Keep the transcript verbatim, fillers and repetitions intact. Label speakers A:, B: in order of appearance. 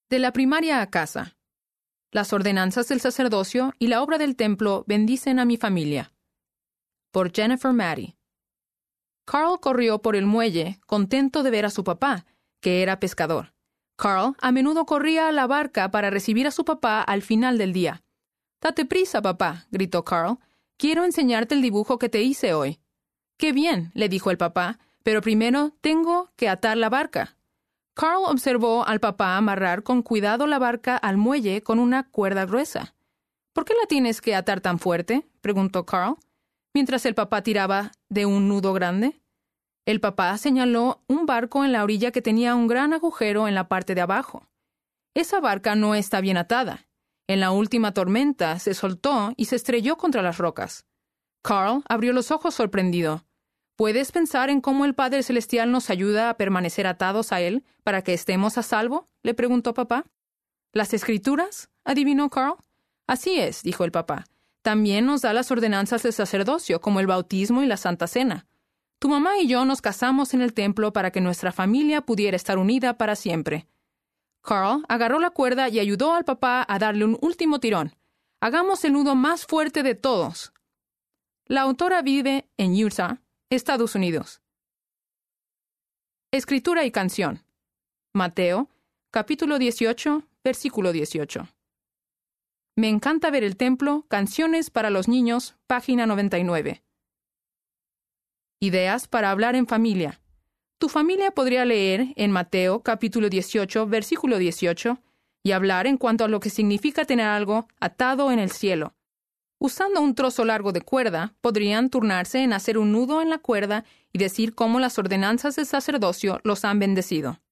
A: De la primaria a casa. Las ordenanzas del sacerdocio y la obra del templo bendicen a mi familia. Por Jennifer Matty. Carl corrió por el muelle, contento de ver a su papá, que era pescador. Carl a menudo corría a la barca para recibir a su papá al final del día. «Date prisa, papá», gritó Carl. «Quiero enseñarte el dibujo que te hice hoy». «Qué bien», le dijo el papá, «pero primero tengo que atar la barca». Carl observó al papá amarrar con cuidado la barca al muelle con una cuerda gruesa. «¿Por qué la tienes que atar tan fuerte?», preguntó Carl, mientras el papá tiraba de un nudo grande. El papá señaló un barco en la orilla que tenía un gran agujero en la parte de abajo. «Esa barca no está bien atada. En la última tormenta se soltó y se estrelló contra las rocas». Carl abrió los ojos sorprendido. «¿Puedes pensar en cómo el Padre Celestial nos ayuda a permanecer atados a Él para que estemos a salvo?», le preguntó papá. «¿Las Escrituras?», adivinó Carl. «Así es», dijo el papá. «También nos da las ordenanzas del sacerdocio, como el bautismo y la Santa Cena. Tu mamá y yo nos casamos en el templo para que nuestra familia pudiera estar unida para siempre». Carl agarró la cuerda y ayudó al papá a darle un último tirón. «Hagamos el nudo más fuerte de todos». La autora vive en Utah, Estados Unidos. Escritura y canción. Mateo, capítulo dieciocho, versículo dieciocho. Me encanta ver el templo, canciones para los niños, página noventa y nueve. Ideas para hablar en familia. Tu familia podría leer en Mateo, capítulo dieciocho, versículo dieciocho, y hablar en cuanto a lo que significa tener algo atado en el cielo. Usando un trozo largo de cuerda, podrían turnarse en hacer un nudo en la cuerda y decir cómo las ordenanzas del sacerdocio los han bendecido.